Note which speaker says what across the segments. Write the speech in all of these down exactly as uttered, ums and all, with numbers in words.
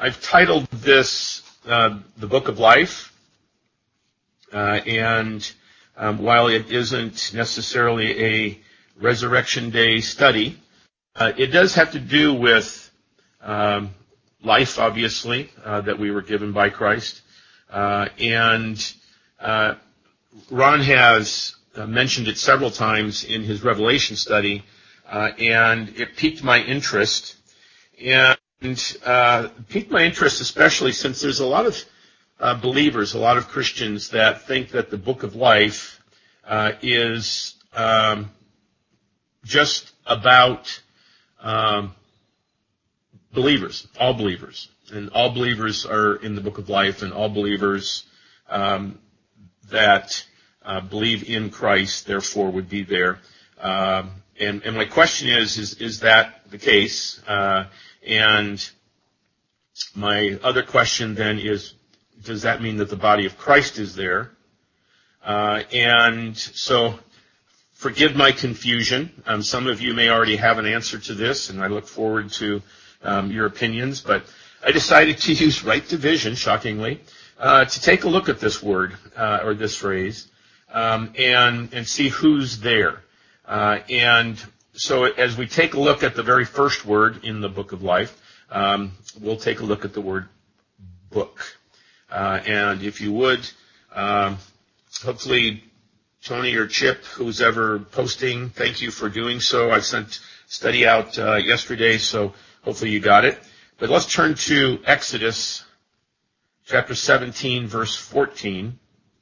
Speaker 1: I've titled this uh, The Book of Life, uh, and um, while it isn't necessarily a Resurrection Day study, uh, it does have to do with um, life, obviously, uh, that we were given by Christ. Uh, and uh, Ron has uh, mentioned it several times in his Revelation study, uh, and it piqued my interest. And uh, piqued my interest especially since there's a lot of uh, believers, a lot of Christians that think that the Book of Life uh, is um, just about um, believers, all believers. And all believers are in the Book of Life, and all believers um, that uh, believe in Christ, therefore, would be there. Um, and, and my question is, is, is that the case? Uh, And my other question then is, does that mean that the body of Christ is there? Uh, and so, forgive my confusion. Um, some of you may already have an answer to this, and I look forward to um, your opinions. But I decided to use right division, shockingly, uh, to take a look at this word uh, or this phrase um, and and see who's there. Uh, and So as we take a look at the very first word in the Book of Life, um, we'll take a look at the word book. Uh, and if you would, um, hopefully Tony or Chip, who's ever posting, thank you for doing so. I sent study out uh, yesterday, so hopefully you got it. But let's turn to Exodus chapter seventeen, verse fourteen.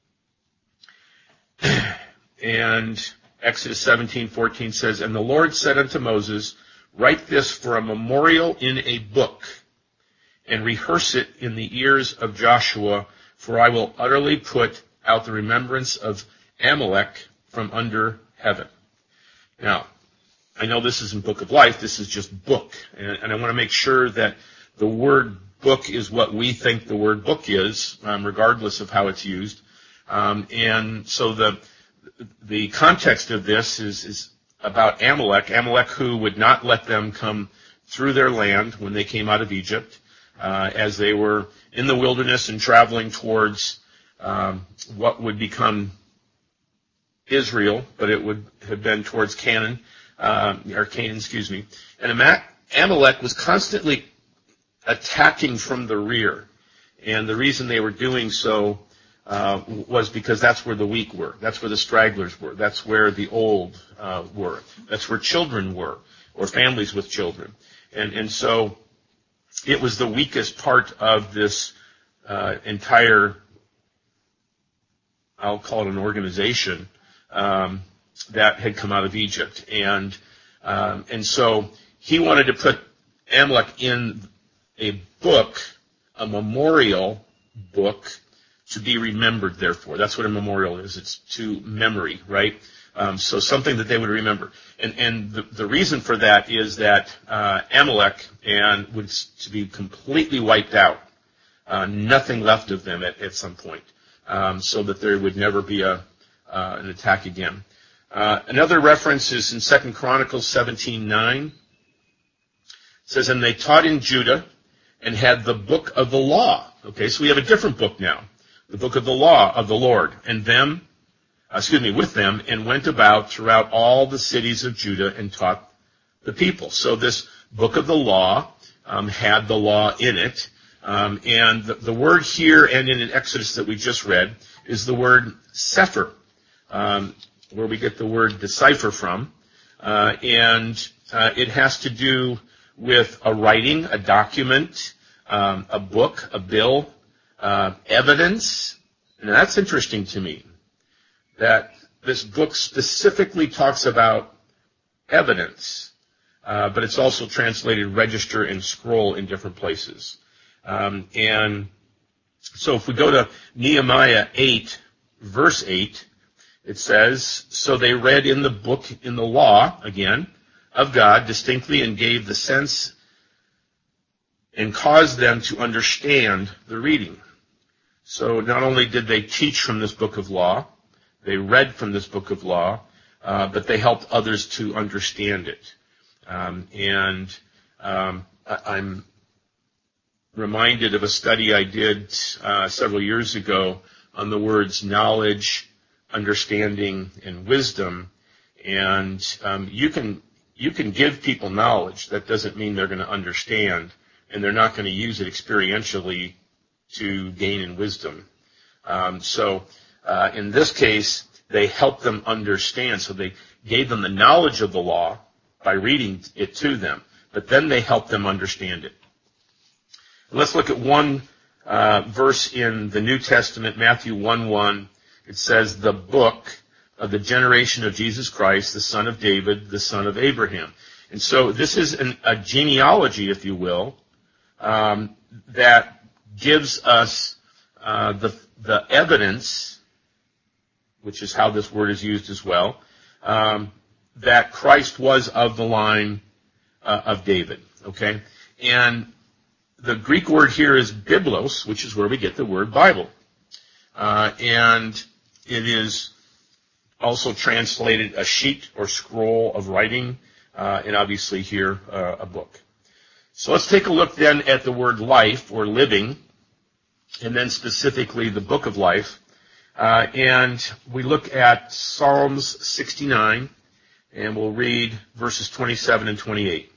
Speaker 1: And Exodus seventeen fourteen says, "And the Lord said unto Moses, Write this for a memorial in a book, and rehearse it in the ears of Joshua, for I will utterly put out the remembrance of Amalek from under heaven." Now, I know this isn't Book of Life, this is just book. And, and I want to make sure that the word book is what we think the word book is, um, regardless of how it's used. Um, and so the The context of this is, is about Amalek, Amalek who would not let them come through their land when they came out of Egypt, uh, as they were in the wilderness and traveling towards um, what would become Israel, but it would have been towards Canaan, uh, or Canaan, excuse me. And Amalek was constantly attacking from the rear, and the reason they were doing so Uh, was because that's where the weak were. That's where the stragglers were. That's where the old uh, were. That's where children were, or families with children. And and so it was the weakest part of this uh, entire, I'll call it an organization, um, that had come out of Egypt. And um, and so he wanted to put Amalek in a book, a memorial book, to be remembered, therefore. That's what a memorial is. It's to memory, right? Um, so something that they would remember. And, and the, the reason for that is that uh, Amalek and was to be completely wiped out, uh, nothing left of them at, at some point, um, so that there would never be a uh, an attack again. Uh, another reference is in Second Chronicles seventeen nine. It says, "And they taught in Judah and had the book of the law." Okay, so we have a different book now. The book of the law of the Lord, and them, excuse me, with them, and went about throughout all the cities of Judah and taught the people. So this book of the law um, had the law in it, um, and the, the word here and in Exodus that we just read is the word sefer, um, where we get the word decipher from, uh, and uh, it has to do with a writing, a document, um, a book, a bill. Uh, evidence, and that's interesting to me, that this book specifically talks about evidence, uh, but it's also translated register and scroll in different places. Um, and so if we go to Nehemiah eight, verse eight, it says, "So they read in the book, in the law, again, of God distinctly and gave the sense and caused them to understand the reading." So not only did they teach from this book of law, they read from this book of law, uh, but they helped others to understand it. Um, and um, I, I'm reminded of a study I did uh, several years ago on the words knowledge, understanding, and wisdom. And um, you can you can give people knowledge. That doesn't mean they're going to understand, and they're not going to use it experientially to gain in wisdom. Um, so uh, in this case, they helped them understand. So they gave them the knowledge of the law by reading it to them, but then they helped them understand it. Let's look at one uh, verse in the New Testament, Matthew one one. It says, the book of the generation of Jesus Christ, the son of David, the son of Abraham. And so this is an, a genealogy, if you will, um, that gives us uh, the, the evidence, which is how this word is used as well, um, that Christ was of the line uh, of David. Okay? And the Greek word here is biblos, which is where we get the word Bible. Uh, and it is also translated a sheet or scroll of writing, uh, and obviously here uh, a book. So let's take a look then at the word life or living, and then specifically the book of life. Uh, and we look at Psalms sixty-nine, and we'll read verses twenty-seven and twenty-eight.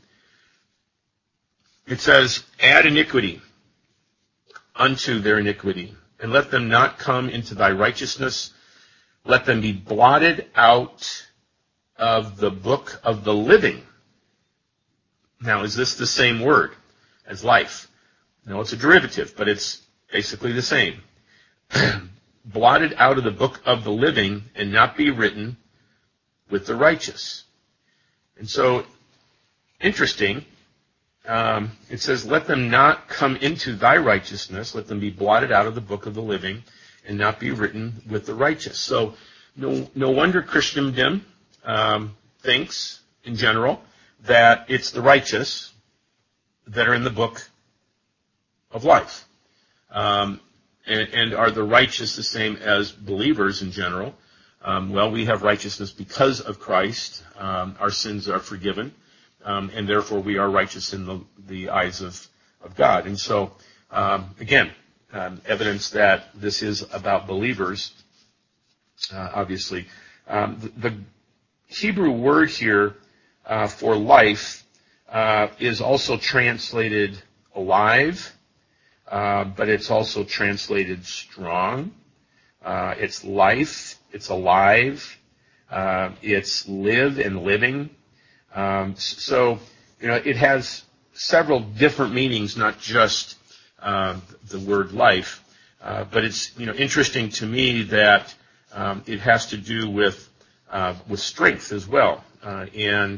Speaker 1: It says, add iniquity unto their iniquity, and let them not come into thy righteousness. Let them be blotted out of the book of the living. Now, is this the same word as life? No, it's a derivative, but it's basically the same. Blotted out of the book of the living and not be written with the righteous. And so, interesting, um, it says, let them not come into thy righteousness. Let them be blotted out of the book of the living and not be written with the righteous. So, no, no wonder Christendom um, thinks, in general, that it's the righteous that are in the book of life. Um, and, and are the righteous the same as believers in general? Um, well, we have righteousness because of Christ. Um, our sins are forgiven, um, and therefore we are righteous in the, the eyes of, of God. And so, um, again, Um, evidence that this is about believers, uh, obviously. Um, the, the Hebrew word here uh, for life uh, is also translated alive, uh, but it's also translated strong. Uh, it's life, it's alive, uh, it's live and living. Um, so, you know, it has several different meanings, not just Uh, the word life, uh, but it's you know interesting to me that um, it has to do with uh, with strength as well, uh, and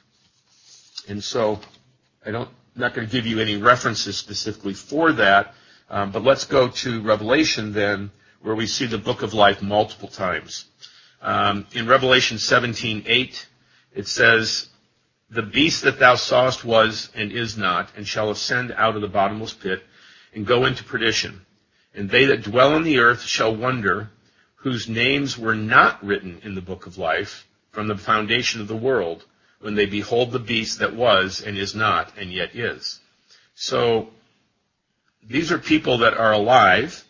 Speaker 1: and so I don't I'm not going to give you any references specifically for that, um, but let's go to Revelation then, where we see the book of life multiple times. Um, in Revelation seventeen eight, it says, "The beast that thou sawest was and is not, and shall ascend out of the bottomless pit, and go into perdition. And they that dwell on the earth shall wonder, whose names were not written in the book of life from the foundation of the world, when they behold the beast that was and is not and yet is." So these are people that are alive,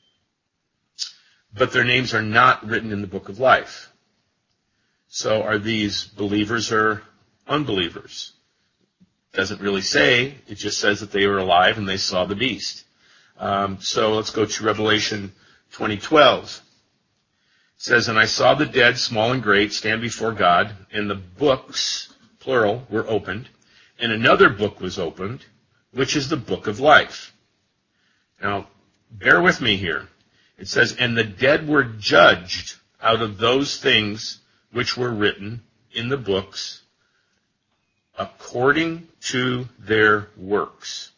Speaker 1: but their names are not written in the book of life. So are these believers or unbelievers? Doesn't really say. It just says that they were alive and they saw the beast. Um, so let's go to Revelation twenty twelve. It says, "And I saw the dead, small and great, stand before God, and the books, plural, were opened. And another book was opened, which is the book of life." Now, bear with me here. It says, "And the dead were judged out of those things which were written in the books, according to their works."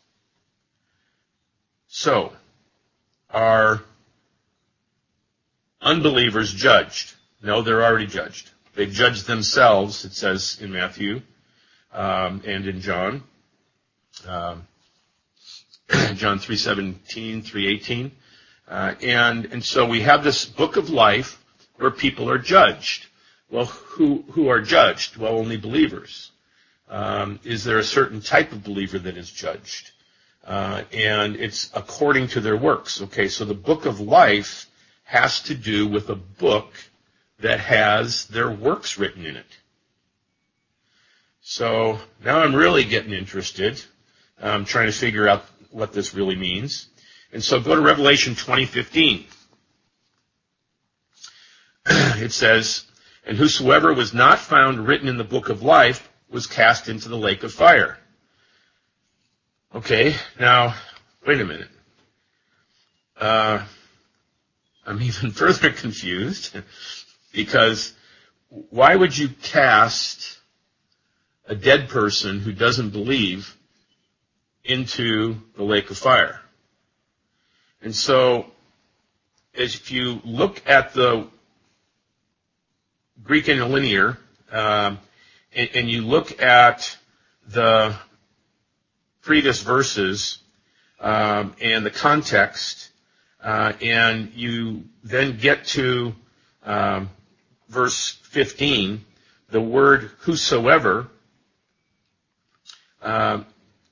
Speaker 1: So, are unbelievers judged? No, they're already judged. They've judged themselves, it says in Matthew um, and in John. Um, John three seventeen, three eighteen. Uh, and, and so we have this book of life where people are judged. Well, who, who are judged? Well, only believers. Um, is there a certain type of believer that is judged? Uh, and it's according to their works. Okay, so the book of life has to do with a book that has their works written in it. So now I'm really getting interested. I'm trying to figure out what this really means. And so go to Revelation twenty fifteen. It says, "And whosoever was not found written in the book of life was cast into the lake of fire." Okay, now, wait a minute. Uh, I'm even further confused because why would you cast a dead person who doesn't believe into the lake of fire? And so, as if you look at the Greek interlinear, um, and, and you look at the previous verses um, and the context, uh, and you then get to um, verse fifteen, the word whosoever uh,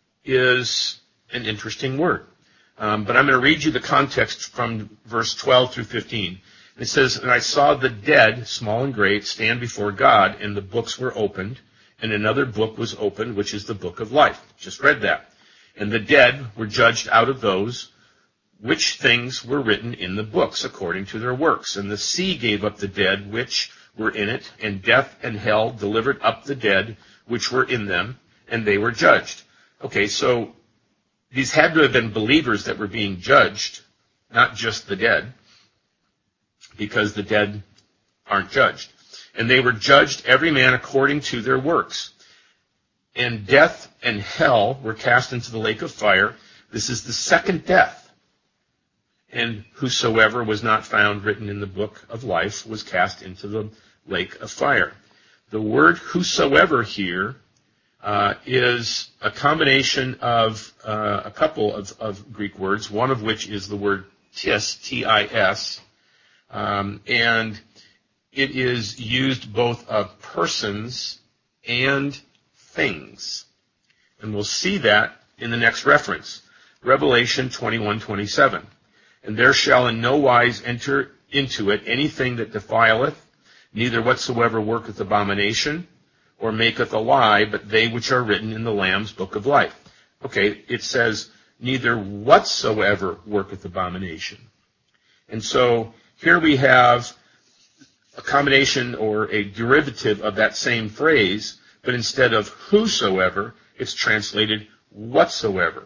Speaker 1: is an interesting word. Um, but I'm going to read you the context from verse twelve through fifteen. It says, "And I saw the dead, small and great, stand before God, and the books were opened, and another book was opened, which is the book of life." Just read that. "And the dead were judged out of those which things were written in the books according to their works. And the sea gave up the dead which were in it, and death and hell delivered up the dead which were in them, and they were judged." Okay, so these had to have been believers that were being judged, not just the dead, because the dead aren't judged. "And they were judged every man according to their works. And death and hell were cast into the lake of fire. This is the second death. And whosoever was not found written in the book of life was cast into the lake of fire." The word whosoever here uh, is a combination of uh, a couple of, of Greek words, one of which is the word tis, T I S, um, and it is used both of persons and things. And we'll see that in the next reference, Revelation twenty-one twenty-seven. "And there shall in no wise enter into it anything that defileth, neither whatsoever worketh abomination, or maketh a lie, but they which are written in the Lamb's book of life." Okay, it says, neither whatsoever worketh abomination. And so here we have a combination or a derivative of that same phrase, but instead of whosoever, it's translated whatsoever.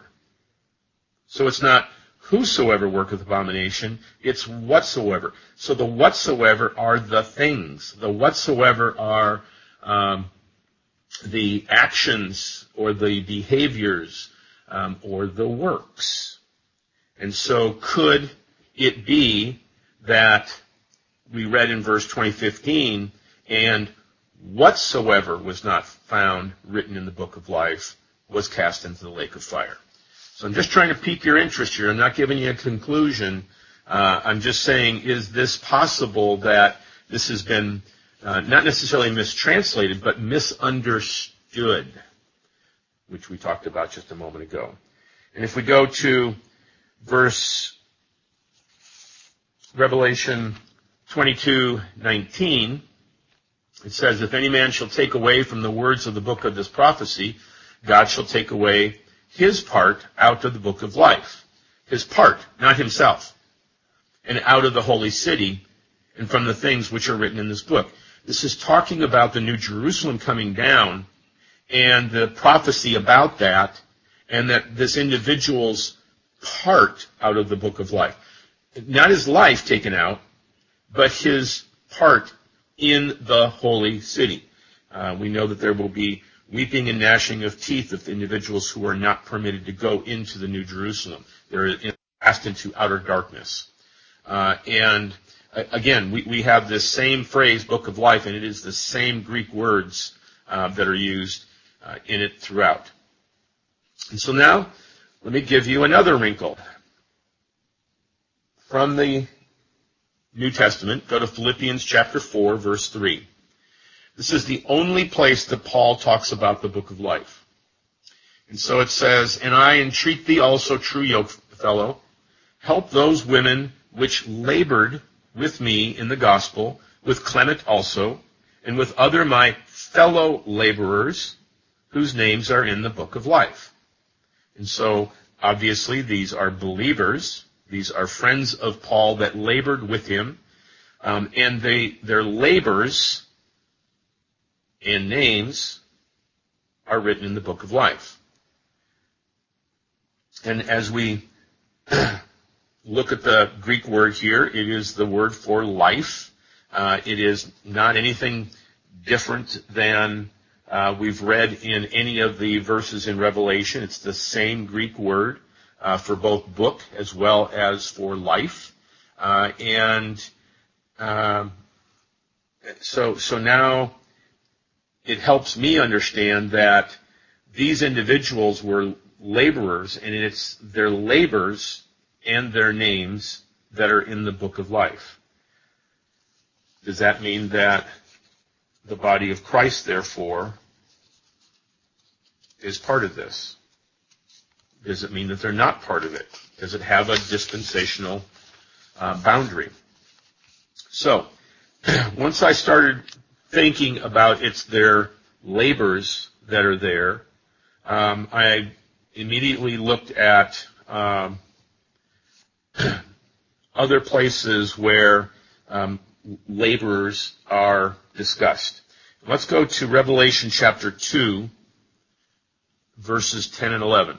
Speaker 1: So it's not whosoever worketh abomination, it's whatsoever. So the whatsoever are the things. The whatsoever are um, the actions or the behaviors um, or the works. And so could it be that we read in verse twenty fifteen, "And whatsoever was not found written in the book of life was cast into the lake of fire." So I'm just trying to pique your interest here. I'm not giving you a conclusion. Uh, I'm just saying, is this possible that this has been uh, not necessarily mistranslated, but misunderstood, which we talked about just a moment ago. And if we go to verse Revelation twenty-two nineteen, it says, "If any man shall take away from the words of the book of this prophecy, God shall take away his part out of the book of life." His part, not himself. "And out of the holy city, and from the things which are written in this book." This is talking about the New Jerusalem coming down, and the prophecy about that, and that this individual's part out of the book of life. Not his life taken out, but his part in the holy city. Uh, we know that there will be weeping and gnashing of teeth of individuals who are not permitted to go into the New Jerusalem. They're cast into outer darkness. Uh, and uh, again, we, we have this same phrase, book of life, and it is the same Greek words uh, that are used uh, in it throughout. And so now, let me give you another wrinkle. From the New Testament, go to Philippians chapter four, verse three. This is the only place that Paul talks about the book of life. And so it says, and I entreat thee also, true yokefellow, help those women which labored with me in the gospel, with Clement also, and with other my fellow laborers, whose names are in the book of life. And so, obviously, these are believers. These are friends of Paul that labored with him. Um, and they, their labors and names are written in the book of life. And as we look at the Greek word here, it is the word for life. Uh, it is not anything different than uh, we've read in any of the verses in Revelation. It's the same Greek word uh, for both book as well as for life. Uh, and uh, so, so now it helps me understand that these individuals were laborers, and it's their labors and their names that are in the book of life. Does that mean that the body of Christ, therefore, is part of this? Does it mean that they're not part of it? Does it have a dispensational uh, boundary? So, once I started thinking about it's their labors that are there, um, I immediately looked at um, other places where um, laborers are discussed. Let's go to Revelation chapter two, verses ten and eleven.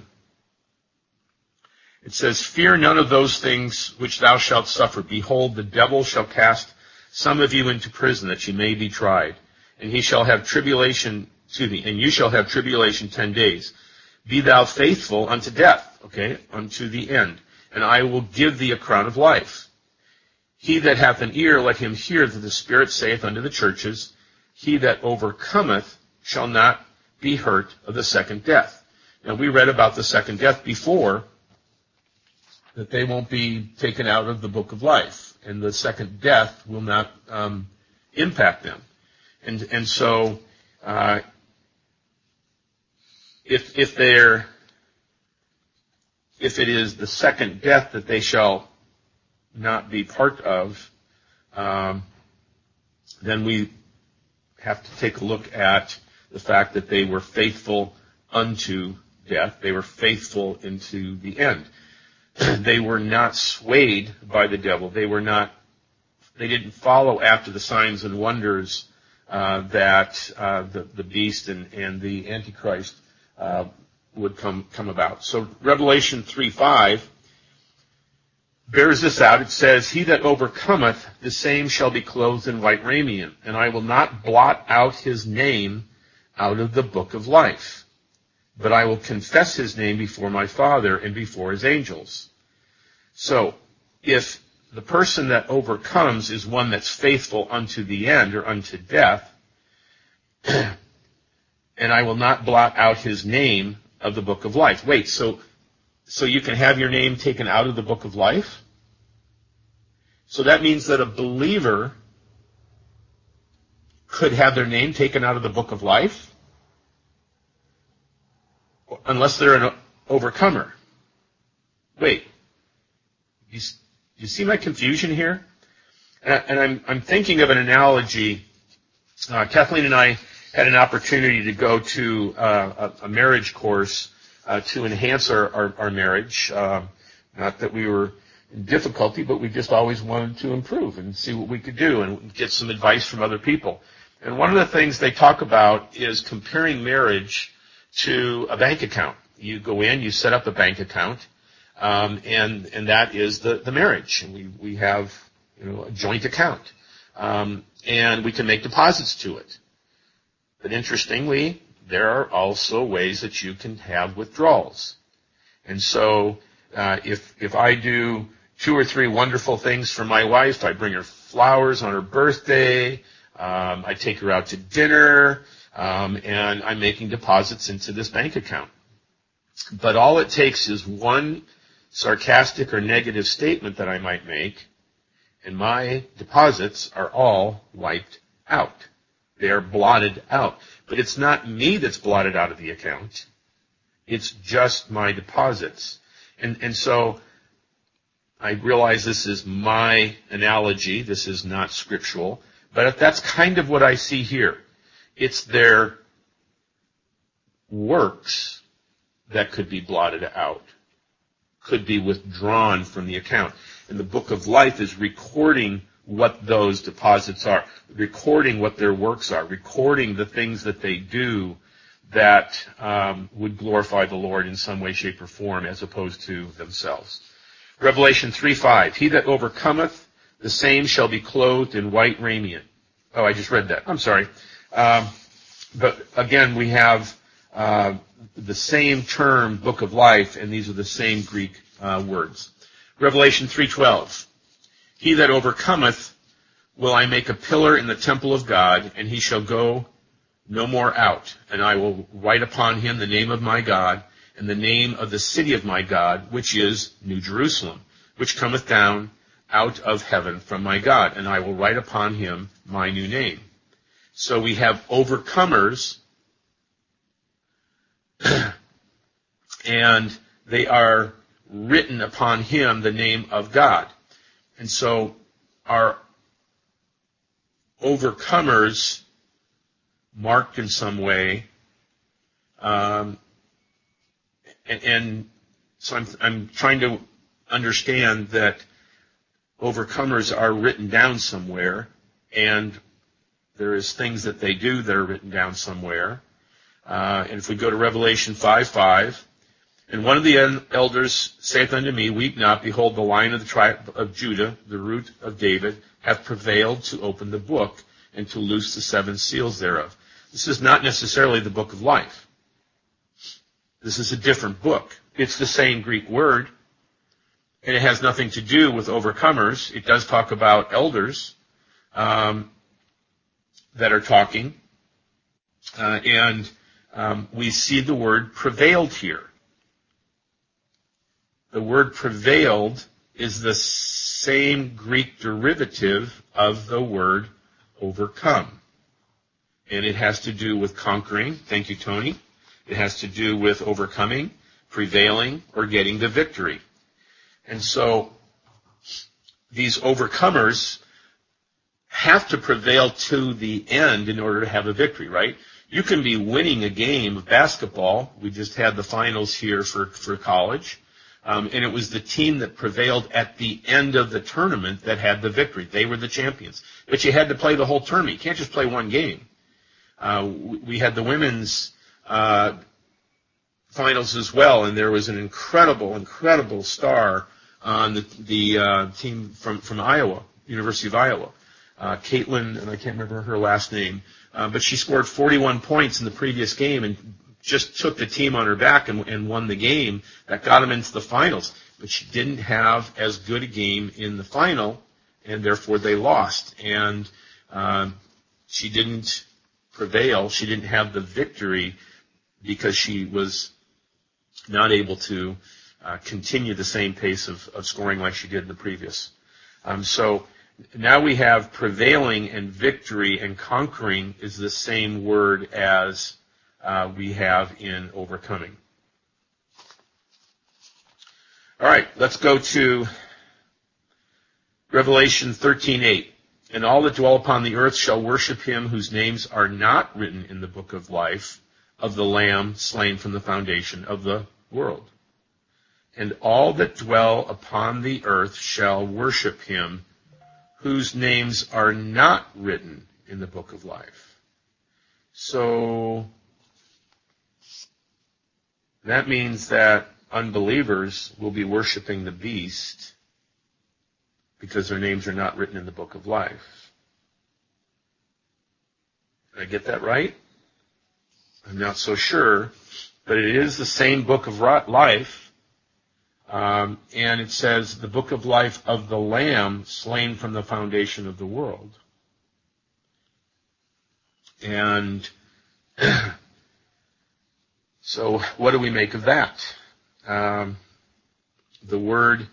Speaker 1: It says, fear none of those things which thou shalt suffer. Behold, the devil shall cast some of you into prison, that ye may be tried. And he shall have tribulation, excuse me, and you shall have tribulation ten days. Be thou faithful unto death, okay, unto the end, and I will give thee a crown of life. He that hath an ear, let him hear that the Spirit saith unto the churches, he that overcometh shall not be hurt of the second death. Now, we read about the second death before, that they won't be taken out of the book of life, and the second death will not um, impact them. And and so, uh, if if they're if it is the second death that they shall not be part of, um, then we have to take a look at the fact that they were faithful unto death. They were faithful into the end. They were not swayed by the devil. They were not. They didn't follow after the signs and wonders uh, that uh, the the beast and, and the Antichrist uh, would come come about. So Revelation three five bears this out. It says, he that overcometh, the same shall be clothed in white raiment, and I will not blot out his name out of the book of life, but I will confess his name before my Father and before his angels. So, if the person that overcomes is one that's faithful unto the end or unto death, and I will not blot out his name of the book of life. Wait, so so you can have your name taken out of the book of life? So that means that a believer could have their name taken out of the book of life? Unless they're an overcomer. Wait, you, you see my confusion here? And, and I'm, I'm thinking of an analogy. Uh, Kathleen and I had an opportunity to go to uh, a, a marriage course uh, to enhance our, our, our marriage. Uh, not that we were in difficulty, but we just always wanted to improve and see what we could do and get some advice from other people. And one of the things they talk about is comparing marriage to a bank account. You go in, you set up a bank account, um, and and that is the, the marriage. And we, we have you know a joint account, um, and we can make deposits to it. But interestingly, there are also ways that you can have withdrawals. And so, uh, if if I do two or three wonderful things for my wife, I bring her flowers on her birthday, um, I take her out to dinner. Um, and I'm making deposits into this bank account. But all it takes is one sarcastic or negative statement that I might make, and my deposits are all wiped out. They are blotted out. But it's not me that's blotted out of the account. It's just my deposits. And, and so I realize this is my analogy. This is not scriptural. But that's kind of what I see here. It's their works that could be blotted out, could be withdrawn from the account. And the book of life is recording what those deposits are, recording what their works are, recording the things that they do that um, would glorify the Lord in some way, shape, or form as opposed to themselves. Revelation three five, he that overcometh, the same shall be clothed in white raiment. Oh, I just read that. I'm sorry. Um, but again, we have uh, the same term, book of life, and these are the same Greek uh, words. Revelation three twelve, he that overcometh will I make a pillar in the temple of God, and he shall go no more out. And I will write upon him the name of my God, and the name of the city of my God, which is New Jerusalem, which cometh down out of heaven from my God. And I will write upon him my new name. So we have overcomers, and they are written upon him the name of God. And so our overcomers marked in some way, um, and, and so I'm, I'm trying to understand that overcomers are written down somewhere, and there is things that they do that are written down somewhere. Uh, and if we go to Revelation five five, and one of the elders saith unto me, weep not, behold, the Lion of the tribe of Judah, the root of David, hath prevailed to open the book and to loose the seven seals thereof. This is not necessarily the book of life. This is a different book. It's the same Greek word, and it has nothing to do with overcomers. It does talk about elders um, that are talking, uh, and um, we see the word prevailed here. The word prevailed is the same Greek derivative of the word overcome. And it has to do with conquering. Thank you, Tony. It has to do with overcoming, prevailing, or getting the victory. And so these overcomers have to prevail to the end in order to have a victory, right? You can be winning a game of basketball. We just had the finals here for, for college. Um, and it was the team that prevailed at the end of the tournament that had the victory. They were the champions. But you had to play the whole tournament. You can't just play one game. Uh, we had the women's uh, finals as well, and there was an incredible, incredible star on the, the uh, team from, from Iowa, University of Iowa. Uh, Caitlin, and I can't remember her last name, uh, but she scored forty-one points in the previous game and just took the team on her back and, and won the game that got them into the finals. But she didn't have as good a game in the final, and therefore they lost. And uh, she didn't prevail. She didn't have the victory because she was not able to uh, continue the same pace of, of scoring like she did in the previous. Um, so now we have prevailing and victory, and conquering is the same word as uh, we have in overcoming. All right, let's go to Revelation thirteen eight. And all that dwell upon the earth shall worship him whose names are not written in the book of life of the Lamb slain from the foundation of the world. And all that dwell upon the earth shall worship him whose names are not written in the book of life. So that means that unbelievers will be worshiping the beast because their names are not written in the book of life. Did I get that right? I'm not so sure, but it is the same book of life, um, and it says the book of life of the Lamb slain from the foundation of the world. And so what do we make of that? Um, the word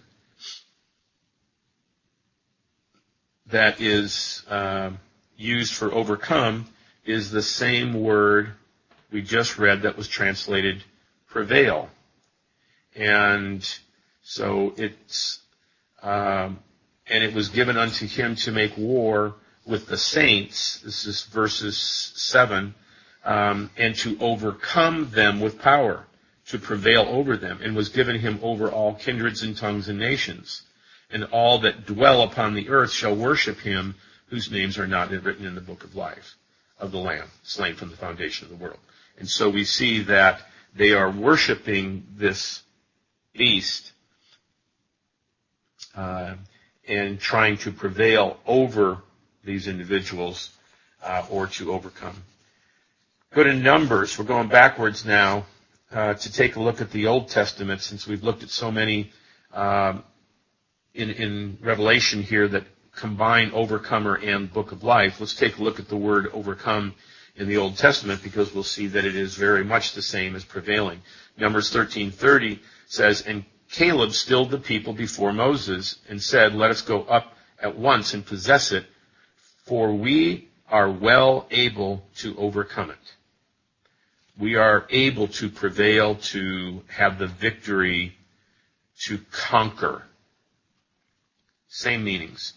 Speaker 1: that is uh, used for overcome is the same word we just read that was translated prevail. And so it's, um, and it was given unto him to make war with the saints. This is verses seven, um, and to overcome them with power, to prevail over them, and was given him over all kindreds and tongues and nations. And all that dwell upon the earth shall worship him, whose names are not written in the book of life of the Lamb, slain from the foundation of the world. And so we see that they are worshiping this beast uh, and trying to prevail over these individuals uh, or to overcome. Go to Numbers. We're going backwards now uh, to take a look at the Old Testament, since we've looked at so many um, in, in Revelation here that combine overcomer and book of life. Let's take a look at the word overcome in the Old Testament, because we'll see that it is very much the same as prevailing. Numbers thirteen thirty says, and Caleb stilled the people before Moses and said, let us go up at once and possess it, for we are well able to overcome it. We are able to prevail, to have the victory, to conquer. Same meanings.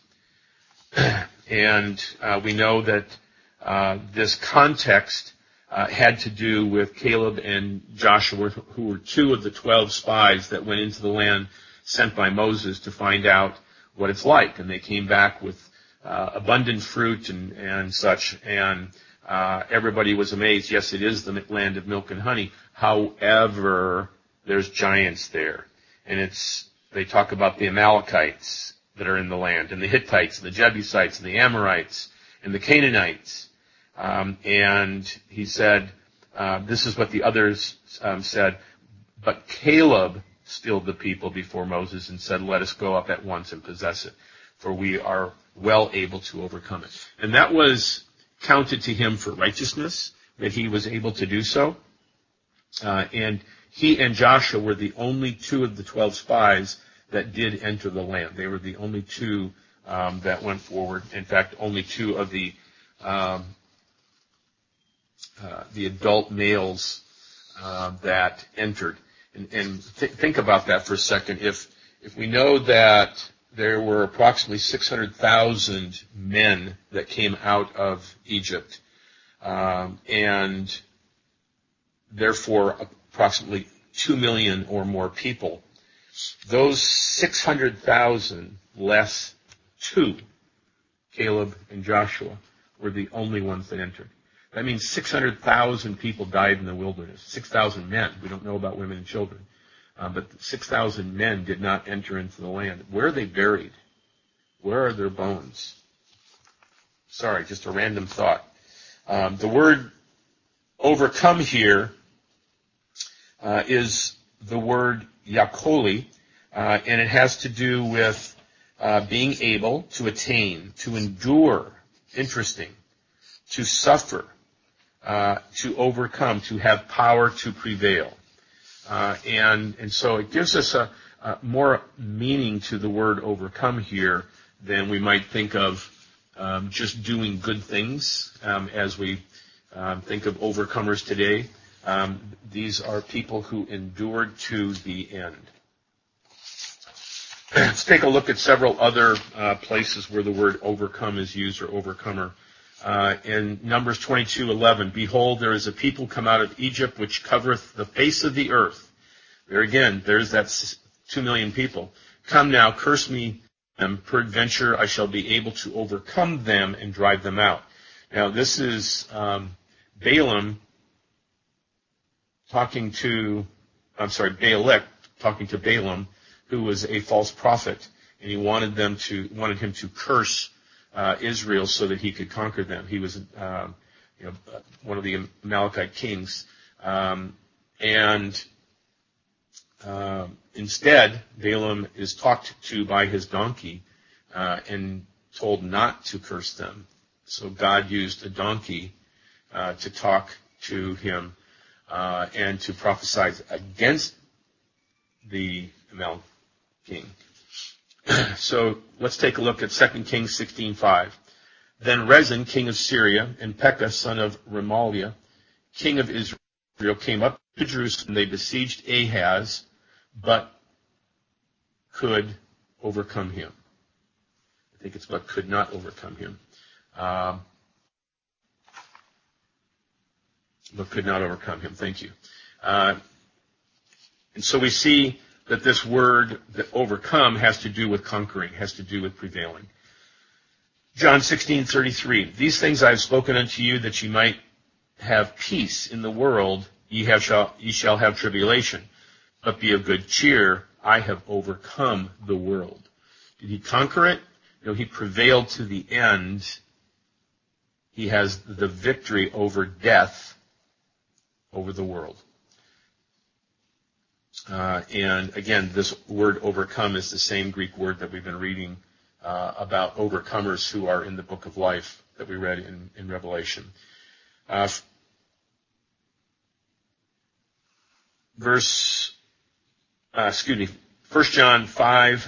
Speaker 1: And uh, we know that uh, this context uh, had to do with Caleb and Joshua, who were two of the twelve spies that went into the land sent by Moses to find out what it's like. And they came back with uh, abundant fruit and, and such. And uh, everybody was amazed. Yes, it is the land of milk and honey. However, there's giants there. And it's they talk about the Amalekites that are in the land, and the Hittites, and the Jebusites, and the Amorites, and the Canaanites. Um, and he said, uh, this is what the others um, said, but Caleb stilled the people before Moses and said, let us go up at once and possess it, for we are well able to overcome it. And that was counted to him for righteousness, that he was able to do so. Uh, and he and Joshua were the only two of the twelve spies that did enter the land. They were the only two um, that went forward. In fact, only two of the um, uh, the adult males uh, that entered. And, and th- think about that for a second. If if we know that there were approximately six hundred thousand men that came out of Egypt, um, and therefore approximately two million or more people, those six hundred thousand less two, Caleb and Joshua, were the only ones that entered. That means six hundred thousand people died in the wilderness. six thousand men. We don't know about women and children. Uh, but six thousand men did not enter into the land. Where are they buried? Where are their bones? Sorry, just a random thought. Um, the word overcome here uh, is the word yakoli, uh, and it has to do with uh, being able to attain, to endure, interesting, to suffer, uh, to overcome, to have power to prevail. Uh, and, and so it gives us a, a more meaning to the word overcome here than we might think of um, just doing good things um, as we um, think of overcomers today. Um, these are people who endured to the end. Let's take a look at several other uh, places where the word overcome is used, or overcomer. Uh, in Numbers twenty-two eleven, behold, there is a people come out of Egypt which covereth the face of the earth. There again, there's that two million people. Come now, curse me, and peradventure I shall be able to overcome them and drive them out. Now, this is um, Balaam talking to, I'm sorry, Balak talking to Balaam, who was a false prophet, and he wanted them to wanted him to curse uh, Israel so that he could conquer them. He was, uh, you know, one of the Amalekite kings, um, and uh, instead, Balaam is talked to by his donkey uh, and told not to curse them. So God used a donkey uh, to talk to him uh, and to prophesy against the Amalekite king. So let's take a look at Second Kings sixteen five. Then Rezin, king of Syria, and Pekah, son of Remaliah, king of Israel, Israel came up to Jerusalem. They besieged Ahaz, but could overcome him. I think it's but could not overcome him. Um, but could not overcome him. Thank you. Uh, and so we see that this word, that overcome, has to do with conquering, has to do with prevailing. John sixteen thirty-three. These things I have spoken unto you, that ye might have peace in the world. Ye have shall ye shall have tribulation, but be of good cheer. I have overcome the world. Did he conquer it? No, he prevailed to the end. He has the victory over death, over the world. Uh, and again, this word overcome is the same Greek word that we've been reading uh, about overcomers who are in the book of life that we read in, in Revelation. Uh, verse, uh, excuse me, First John five,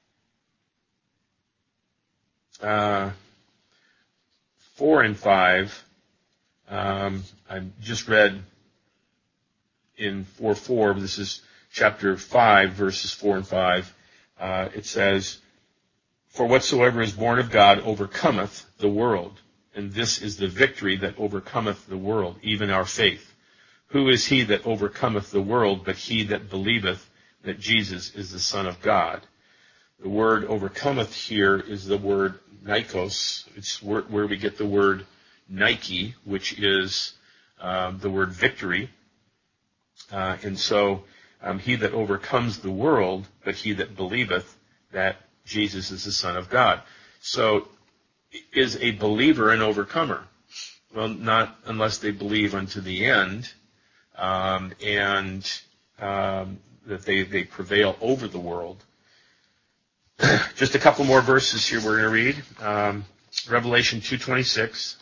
Speaker 1: uh, four and five. Um, I just read in four four. This is chapter five, verses four and five. Uh, it says, "For whatsoever is born of God overcometh the world, and this is the victory that overcometh the world, even our faith. Who is he that overcometh the world, but he that believeth that Jesus is the Son of God?" The word overcometh here is the word nikos. It's where, where we get the word Nike, which is um, the word victory. Uh, and so, um, he that overcomes the world, but he that believeth that Jesus is the Son of God. So, is a believer an overcomer? Well, not unless they believe unto the end, um, and um, that they, they prevail over the world. Just a couple more verses here we're going to read. Um, Revelation two twenty-six.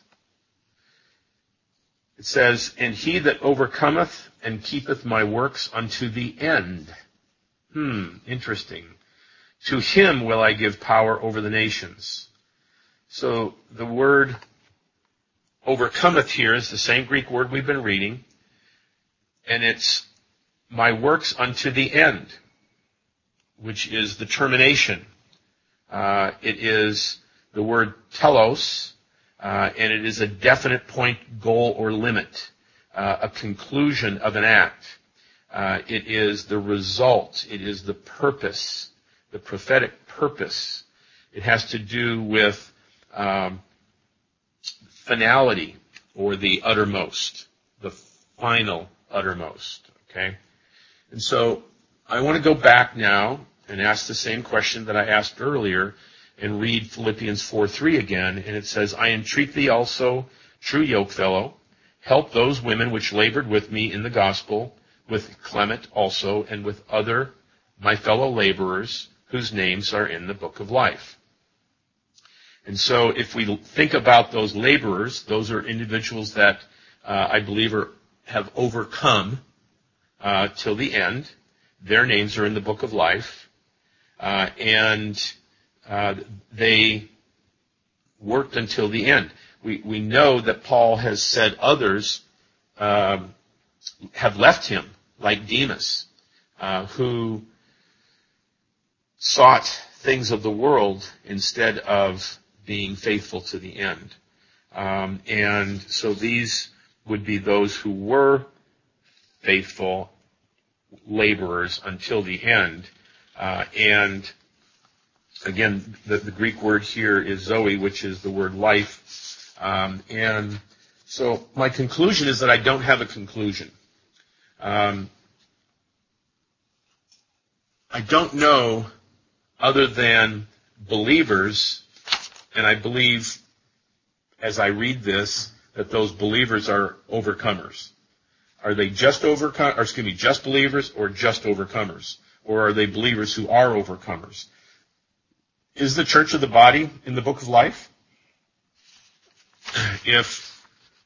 Speaker 1: It says, "And he that overcometh and keepeth my works unto the end." Hmm, interesting. "To him will I give power over the nations." So the word overcometh here is the same Greek word we've been reading, and it's my works unto the end, which is the termination. Uh, it is the word telos, uh, and it is a definite point, goal, or limit, uh, a conclusion of an act. Uh, it is the result. It is the purpose, the prophetic purpose. It has to do with um, finality, or the uttermost, the final uttermost. Okay? And so I want to go back now and ask the same question that I asked earlier and read Philippians four three again. And it says, "I entreat thee also, true yokefellow, help those women which labored with me in the gospel, with Clement also, and with other my fellow laborers, whose names are in the book of life." And so if we think about those laborers, those are individuals that uh, I believe are, have overcome uh, till the end. Their names are in the book of life. Uh, and uh, they worked until the end. We we know that Paul has said others uh, have left him, like Demas, uh, who sought things of the world instead of being faithful to the end. Um, and so these would be those who were faithful laborers until the end. Uh, and again, the, the Greek word here is zoe, which is the word life. Um, and so my conclusion is that I don't have a conclusion. Um, I don't know, other than believers, and I believe, as I read this, that those believers are overcomers. Are they just overcome, or excuse me, just believers or just overcomers? Or are they believers who are overcomers? Is the church of the body in the book of life? If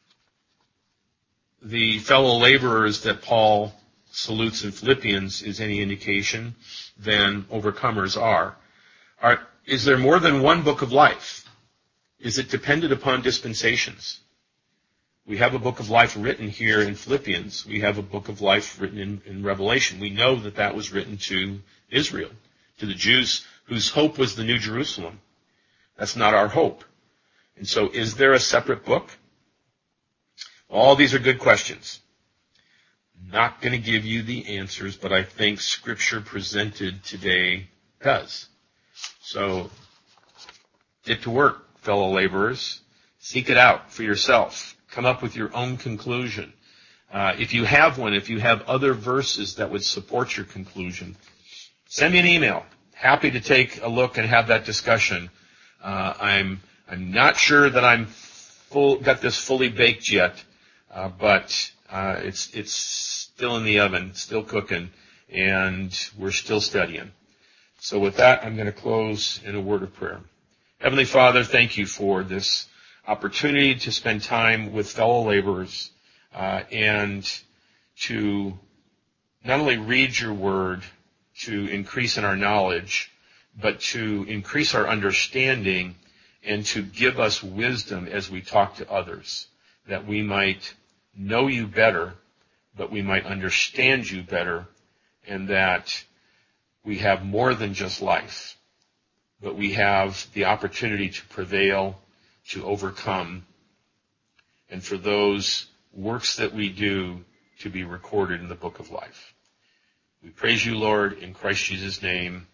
Speaker 1: the fellow laborers that Paul salutes in Philippians is any indication, then overcomers are. Are is there more than one book of life? Is it dependent upon dispensations? We have a book of life written here in Philippians. We have a book of life written in, in Revelation. We know that that was written to Israel, to the Jews whose hope was the New Jerusalem. That's not our hope. And so is there a separate book? All these are good questions. Not going to give you the answers, but I think Scripture presented today does. So get to work, fellow laborers. Seek it out for yourself. Come up with your own conclusion. Uh, if you have one, if you have other verses that would support your conclusion, send me an email. Happy to take a look and have that discussion. Uh, I'm I'm not sure that I'm full got this fully baked yet, uh, but uh, it's it's still in the oven, still cooking, and we're still studying. So with that, I'm going to close in a word of prayer. Heavenly Father, thank you for this opportunity to spend time with fellow laborers uh, and to not only read your word to increase in our knowledge, but to increase our understanding and to give us wisdom as we talk to others, that we might know you better, but we might understand you better, and that we have more than just life, but we have the opportunity to prevail, to overcome, and for those works that we do to be recorded in the book of life. We praise you, Lord, in Christ Jesus' name.